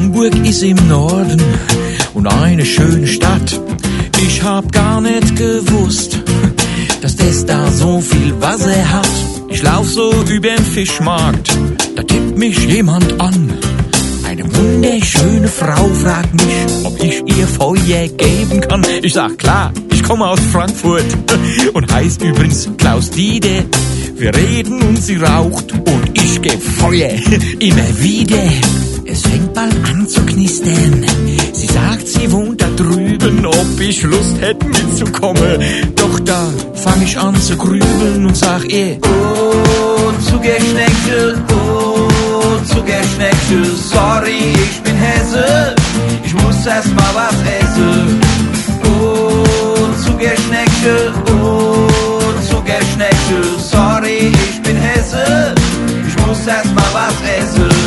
Hamburg ist im Norden und eine schöne Stadt. Ich hab gar nicht gewusst, dass das da so viel Wasser hat. Ich lauf so übern Fischmarkt, da tippt mich jemand an. Eine wunderschöne Frau fragt mich, ob ich ihr Feuer geben kann. Ich sag klar, ich komme aus Frankfurt und heiß übrigens Klaus Dieter. Wir reden und sie raucht und ich geb Feuer immer wieder. Es fängt bald an zu knistern. Sie sagt, sie wohnt da drüben, ob ich Lust hätte mitzukommen. Doch da fang ich an zu grübeln und sag ihr: Oh, Zuckerschneckchen, sorry, ich bin Hesse, ich muss erst mal was essen. Oh, Zuckerschneckchen, sorry, ich bin Hesse, ich muss erst mal was essen.